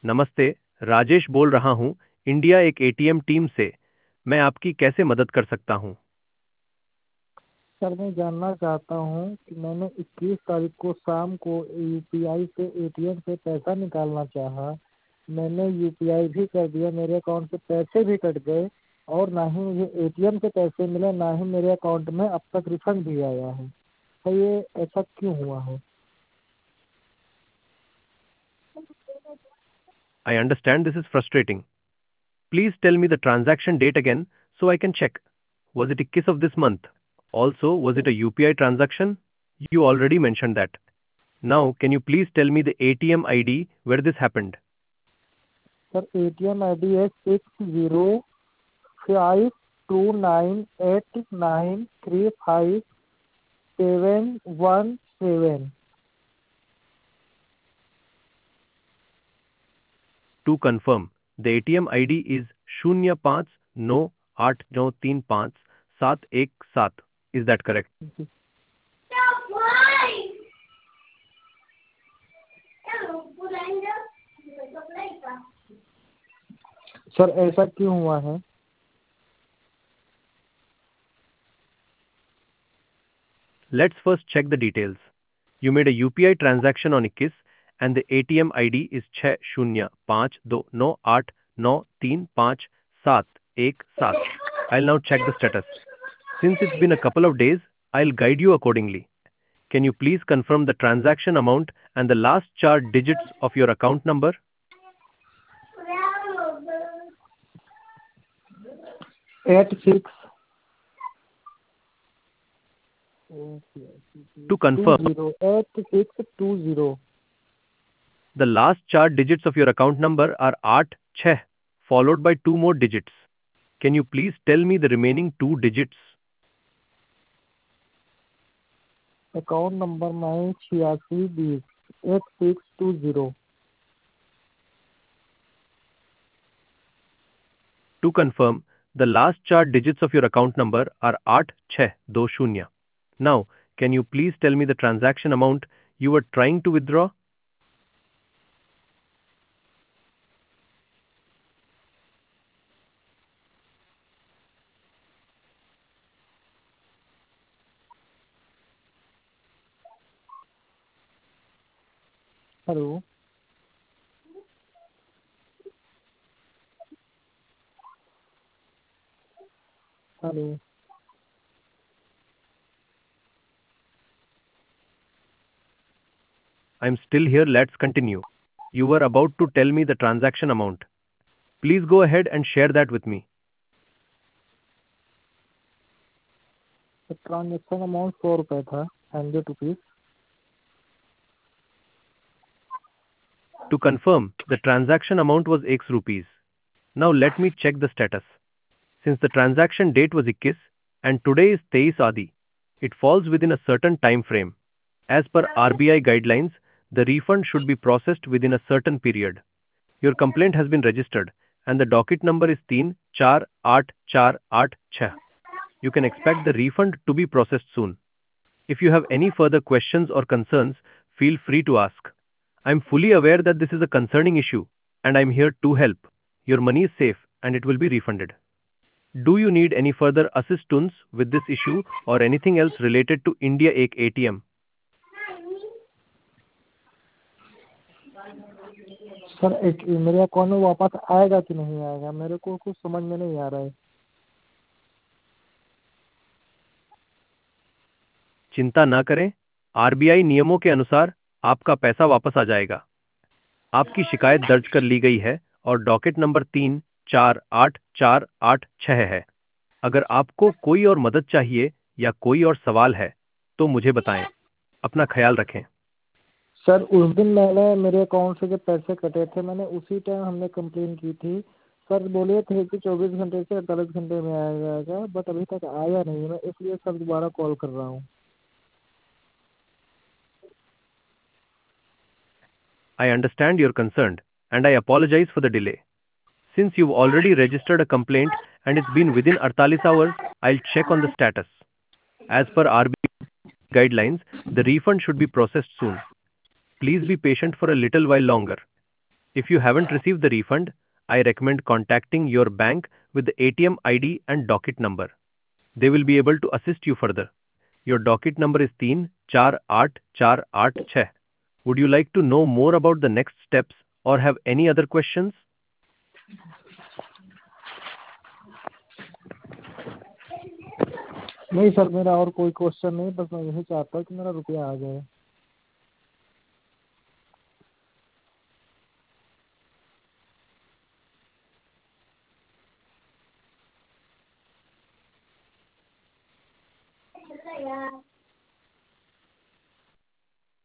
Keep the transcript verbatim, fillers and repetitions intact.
नमस्ते, राजेश बोल रहा हूँ, इंडिया एक एटीएम टीम से। मैं आपकी कैसे मदद कर सकता हूँ? सर मैं जानना चाहता हूँ कि मैंने इक्कीस तारीख को शाम को यू पी आई से ए टी एम से पैसा निकालना चाहा। मैंने यू पी आई भी कर दिया, मेरे अकाउंट से पैसे भी कट गए और ना ही मुझे ए टी एम से पैसे मिले, ना ही मेरे अकाउंट में अब तक रिफंड भी आया है। तो ये ऐसा क्यों हुआ है? I understand this is frustrating. Please tell me the transaction date again so I can check. Was it a kiss of this month? Also, was it a U P I transaction? You already mentioned that. Now, can you please tell me the A T M I D where this happened? Sir A T M I D है six zero five two nine eight nine three five seven one seven. To confirm, the A T M I D is शून्य पाँच नौ आठ नौ तीन पाँच सात एक सात. Is that correct? Sir ऐसा क्यों हुआ है? Let's first check the details. You made a U P I transaction on Ikkis and the A T M I D is छः शून्य पाँच दो नौ आठ नौ तीन पाँच सात एक सात. I'll now check the status. Since it's been a couple of days, I'll guide you accordingly. Can you please confirm the transaction amount and the last chart digits of your account number? Eight six To two confirm, zero eight six two zero. the last chart digits of your account number are आठ छः followed by two more digits. Can you please tell me the remaining two digits? Account number nine छियासी बीस eight six two zero. To confirm, the last chart digits of your account number are आठ छः दो शून्य. Now, can you please tell me the transaction amount you were trying to withdraw? Hello hello I'm still here, let's continue. You were about to tell me the transaction amount. Please go ahead and share that with me. Transaction amount सौ रुपये था, hundred rupees. To confirm, the transaction amount was X rupees. Now let me check the status. Since the transaction date was Ikkis and today is तेईस Adi, it falls within a certain time frame. As per R B I guidelines, the refund should be processed within a certain period. Your complaint has been registered and the docket number is तीन चार आठ चार आठ छः. You can expect the refund to be processed soon. If you have any further questions or concerns, feel free to ask. I'm fully aware that this is a concerning issue and I'm here to help. Your money is safe and it will be refunded. Do you need any further assistance with this issue or anything else related to India एक A T M? Sir एक मेरे account में वापस आएगा कि नहीं आएगा, मेरे को कुछ समझ में नहीं आ रहा है। चिंता ना करें, R B I नियमों के अनुसार आपका पैसा वापस आ जाएगा। आपकी शिकायत दर्ज कर ली गई है और डॉकेट नंबर तीन चार आठ चार आठ छः है। अगर आपको कोई और मदद चाहिए या कोई और सवाल है तो मुझे बताएं। अपना ख्याल रखें। सर उस दिन मैंने मेरे अकाउंट से जब पैसे कटे थे, मैंने उसी टाइम हमने कंप्लेन की थी। सर बोले थे कि चौबीस घंटे से अड़तालीस घंटे में आ जाएगा, बट अभी तक आया नहीं है। मैं इसलिए सर दोबारा कॉल कर रहा हूँ। I understand you're concerned and I apologize for the delay. Since you've already registered a complaint and it's been within अड़तालीस hours, I'll check on the status. As per R B I guidelines, the refund should be processed soon. Please be patient for a little while longer. If you haven't received the refund, I recommend contacting your bank with the A T M I D and docket number. They will be able to assist you further. Your docket number is three four eight four eight six. Would you like to know more about the next steps or have any other questions? नहीं sir, मेरा और कोई question नहीं, बस मैं यही चाहता हूँ कि मेरा रुपया आ जाए।